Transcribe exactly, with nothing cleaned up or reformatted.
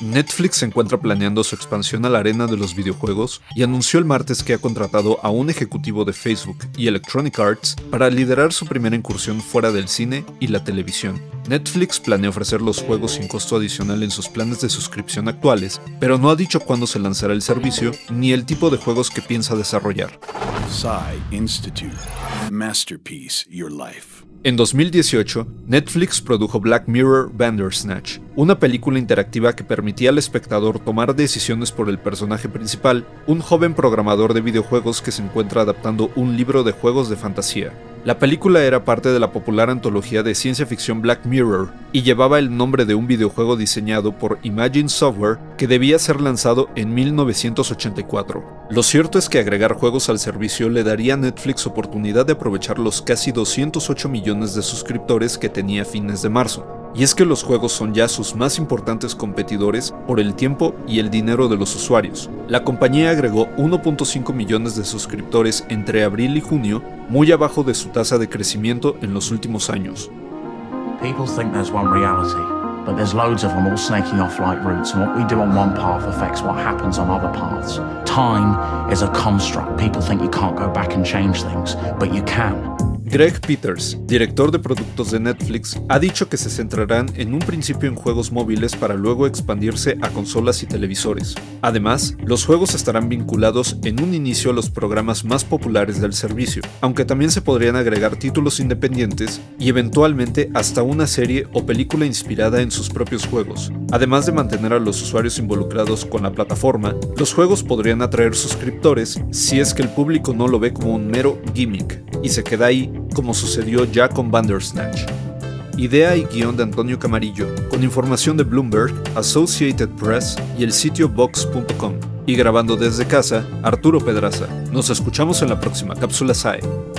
Netflix se encuentra planeando su expansión a la arena de los videojuegos y anunció el martes que ha contratado a un ejecutivo de Facebook y Electronic Arts para liderar su primera incursión fuera del cine y la televisión. Netflix planea ofrecer los juegos sin costo adicional en sus planes de suscripción actuales, pero no ha dicho cuándo se lanzará el servicio ni el tipo de juegos que piensa desarrollar. Psy Institute. Masterpiece Your Life. En dos mil dieciocho, Netflix produjo Black Mirror Bandersnatch, una película interactiva que permitía al espectador tomar decisiones por el personaje principal, un joven programador de videojuegos que se encuentra adaptando un libro de juegos de fantasía. La película era parte de la popular antología de ciencia ficción Black Mirror y llevaba el nombre de un videojuego diseñado por Imagine Software que debía ser lanzado en mil novecientos ochenta y cuatro. Lo cierto es que agregar juegos al servicio le daría a Netflix oportunidad de aprovechar los casi doscientos ocho millones de suscriptores que tenía a fines de marzo. Y es que los juegos son ya sus más importantes competidores por el tiempo y el dinero de los usuarios. La compañía agregó uno punto cinco millones de suscriptores entre abril y junio, muy abajo de su tasa de crecimiento en los últimos años. People think there's one reality, but there's loads of them all snaking off like roots, and what we do on one path affects what happens on other paths. Time is a construct. People think you can't go back and change things, but you can. Greg Peters, director de productos de Netflix, ha dicho que se centrarán en un principio en juegos móviles para luego expandirse a consolas y televisores. Además, los juegos estarán vinculados en un inicio a los programas más populares del servicio, aunque también se podrían agregar títulos independientes y eventualmente hasta una serie o película inspirada en sus propios juegos. Además de mantener a los usuarios involucrados con la plataforma, los juegos podrían atraer suscriptores si es que el público no lo ve como un mero gimmick y se queda ahí, como sucedió ya con Bandersnatch. Idea y guión de Antonio Camarillo, con información de Bloomberg, Associated Press y el sitio Vox punto com. Y grabando desde casa, Arturo Pedraza. Nos escuchamos en la próxima cápsula S A E.